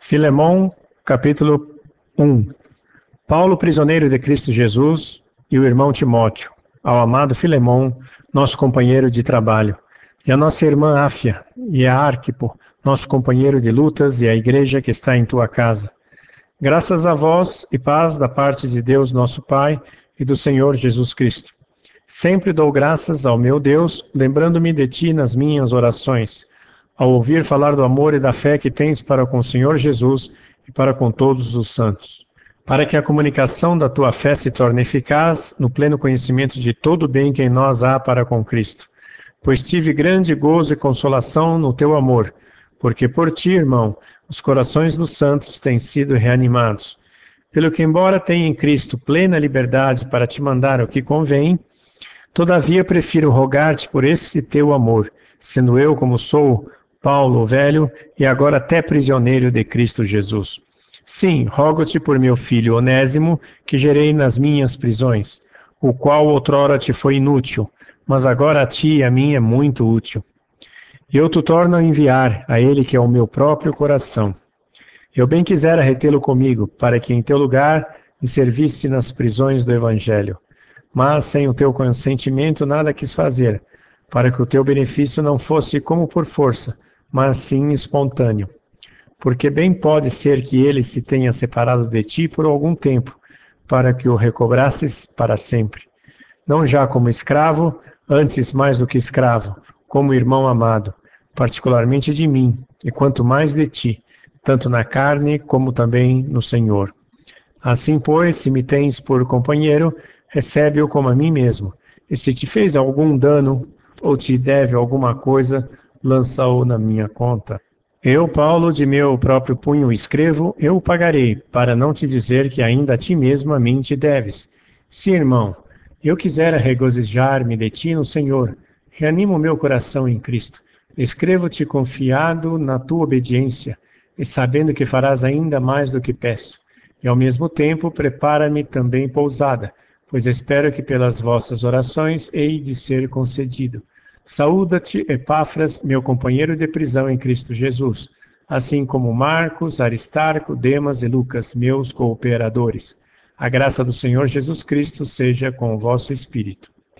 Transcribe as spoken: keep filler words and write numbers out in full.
Filemão, capítulo um. Paulo, prisioneiro de Cristo Jesus, e o irmão Timóteo, ao amado Filemão, nosso companheiro de trabalho, e a nossa irmã Áfia, e a Arquipo, nosso companheiro de lutas, e a igreja que está em tua casa. Graças a vós e paz da parte de Deus nosso Pai e do Senhor Jesus Cristo. Sempre dou graças ao meu Deus, lembrando-me de ti nas minhas orações, ao ouvir falar do amor e da fé que tens para com o Senhor Jesus e para com todos os santos, para que a comunicação da tua fé se torne eficaz no pleno conhecimento de todo o bem que em nós há para com Cristo. Pois tive grande gozo e consolação no teu amor, porque por ti, irmão, os corações dos santos têm sido reanimados. Pelo que, embora tenha em Cristo plena liberdade para te mandar o que convém, todavia prefiro rogar-te por esse teu amor, sendo eu como sou, Paulo, velho, e agora até prisioneiro de Cristo Jesus. Sim, rogo-te por meu filho Onésimo, que gerei nas minhas prisões, o qual outrora te foi inútil, mas agora a ti e a mim é muito útil. Eu te torno a enviar a ele que é o meu próprio coração. Eu bem quisera retê-lo comigo, para que em teu lugar me servisse nas prisões do Evangelho. Mas sem o teu consentimento nada quis fazer, para que o teu benefício não fosse como por força, mas sim espontâneo. Porque bem pode ser que ele se tenha separado de ti por algum tempo, para que o recobrasses para sempre. Não já como escravo, antes mais do que escravo, como irmão amado, particularmente de mim, e quanto mais de ti, tanto na carne como também no Senhor. Assim, pois, se me tens por companheiro, recebe-o como a mim mesmo, e se te fez algum dano ou te deve alguma coisa, lança-o na minha conta. Eu, Paulo, de meu próprio punho escrevo, eu o pagarei, para não te dizer que ainda a ti mesmo a mim te deves. Se, irmão, eu quisera regozijar-me de ti no Senhor, reanima o meu coração em Cristo. Escrevo-te confiado na tua obediência, e sabendo que farás ainda mais do que peço. E ao mesmo tempo prepara-me também pousada, pois espero que pelas vossas orações hei de ser concedido. Saúda-te, Epáfras, meu companheiro de prisão em Cristo Jesus, assim como Marcos, Aristarco, Demas e Lucas, meus cooperadores. A graça do Senhor Jesus Cristo seja com o vosso espírito.